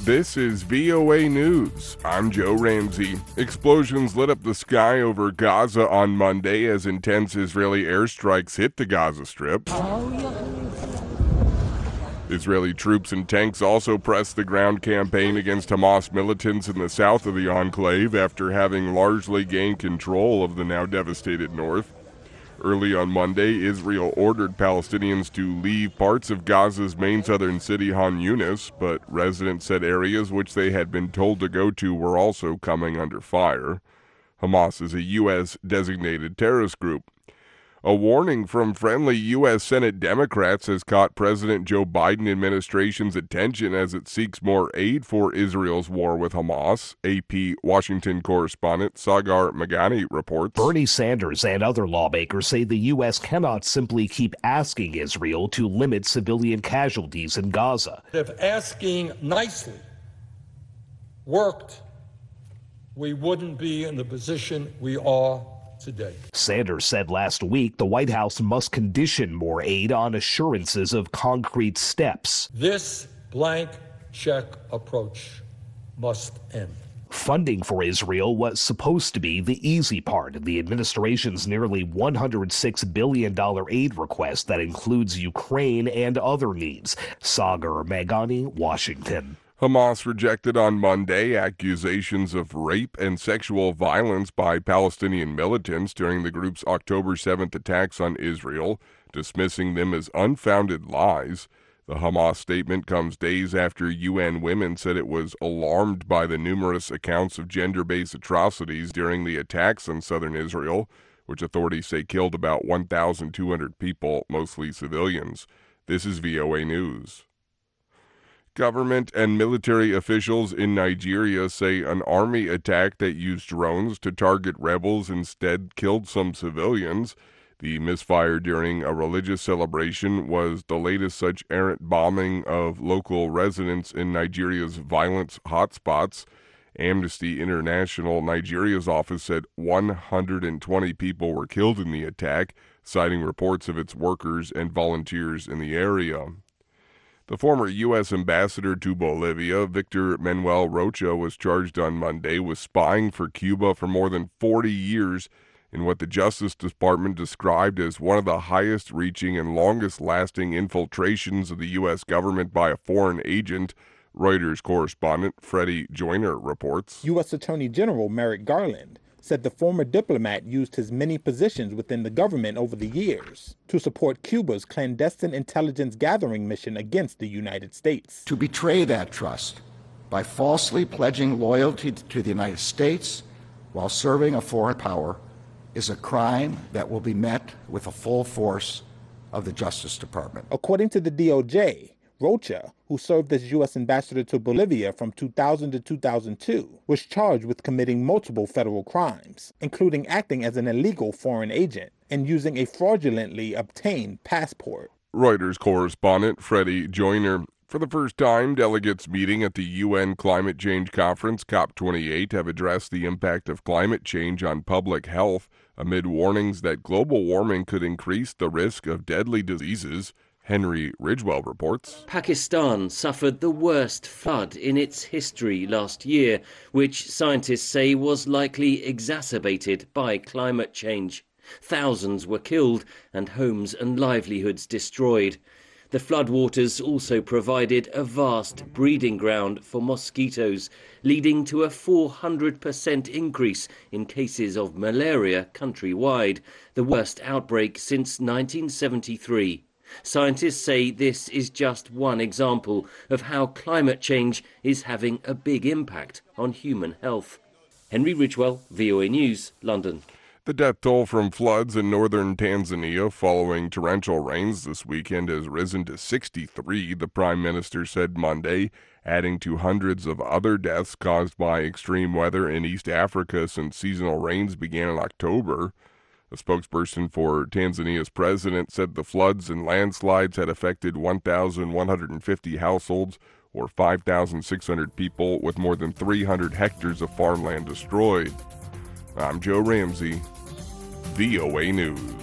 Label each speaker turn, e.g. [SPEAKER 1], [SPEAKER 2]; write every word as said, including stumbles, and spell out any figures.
[SPEAKER 1] This is V O A News. I'm Joe Ramsey. Explosions lit up the sky over Gaza on Monday as intense Israeli airstrikes hit the Gaza Strip. Israeli troops and tanks also pressed the ground campaign against Hamas militants in the south of the enclave after having largely gained control of the now devastated north. Early on Monday, Israel ordered Palestinians to leave parts of Gaza's main southern city, Han Yunis, but residents said areas which they had been told to go to were also coming under fire. Hamas is a U S designated terrorist group. A warning from friendly U S Senate Democrats has caught President Joe Biden administration's attention as it seeks more aid for Israel's war with Hamas. A P Washington correspondent Sagar Meghani reports.
[SPEAKER 2] Bernie Sanders and other lawmakers say the U S cannot simply keep asking Israel to limit civilian casualties in Gaza.
[SPEAKER 3] If asking nicely worked, we wouldn't be in the position we are today.
[SPEAKER 2] Sanders said last week the White House must condition more aid on assurances of concrete steps.
[SPEAKER 3] This blank check approach must end.
[SPEAKER 2] Funding for Israel was supposed to be the easy part of the administration's nearly one hundred six billion dollars aid request that includes Ukraine and other needs. Sagar Meghani, Washington.
[SPEAKER 1] Hamas rejected on Monday accusations of rape and sexual violence by Palestinian militants during the group's October seventh attacks on Israel, dismissing them as unfounded lies. The Hamas statement comes days after U N Women said it was alarmed by the numerous accounts of gender-based atrocities during the attacks on southern Israel, which authorities say killed about one thousand two hundred people, mostly civilians. This is V O A News. Government and military officials in Nigeria say an army attack that used drones to target rebels instead killed some civilians. The misfire during a religious celebration was the latest such errant bombing of local residents in Nigeria's violence hotspots. Amnesty International Nigeria's office said one hundred twenty people were killed in the attack, citing reports of its workers and volunteers in the area. The former U S ambassador to Bolivia, Victor Manuel Rocha, was charged on Monday with spying for Cuba for more than forty years in what the Justice Department described as one of the highest-reaching and longest-lasting infiltrations of the U S government by a foreign agent. Reuters correspondent Freddie Joyner reports.
[SPEAKER 4] U S Attorney General Merrick Garland said the former diplomat used his many positions within the government over the years to support Cuba's clandestine intelligence gathering mission against the United States.
[SPEAKER 5] To betray that trust by falsely pledging loyalty to the United States while serving a foreign power is a crime that will be met with the full force of the Justice Department.
[SPEAKER 4] According to the D O J, Rocha, who served as U S ambassador to Bolivia from two thousand to two thousand two, was charged with committing multiple federal crimes, including acting as an illegal foreign agent and using a fraudulently obtained passport.
[SPEAKER 1] Reuters correspondent Freddie Joyner. For the first time, delegates meeting at the U N Climate Change Conference, COP twenty-eight, have addressed the impact of climate change on public health amid warnings that global warming could increase the risk of deadly diseases. Henry Ridgewell reports.
[SPEAKER 6] Pakistan suffered the worst flood in its history last year, which scientists say was likely exacerbated by climate change. Thousands were killed and homes and livelihoods destroyed. The floodwaters also provided a vast breeding ground for mosquitoes, leading to a four hundred percent increase in cases of malaria countrywide, the worst outbreak since nineteen seventy-three. Scientists say this is just one example of how climate change is having a big impact on human health. Henry Ridgewell, V O A News, London.
[SPEAKER 1] The death toll from floods in northern Tanzania following torrential rains this weekend has risen to sixty-three, the Prime Minister said Monday, adding to hundreds of other deaths caused by extreme weather in East Africa since seasonal rains began in October. A spokesperson for Tanzania's president said the floods and landslides had affected one thousand one hundred fifty households, or five thousand six hundred people, with more than three hundred hectares of farmland destroyed. I'm Joe Ramsey, V O A News.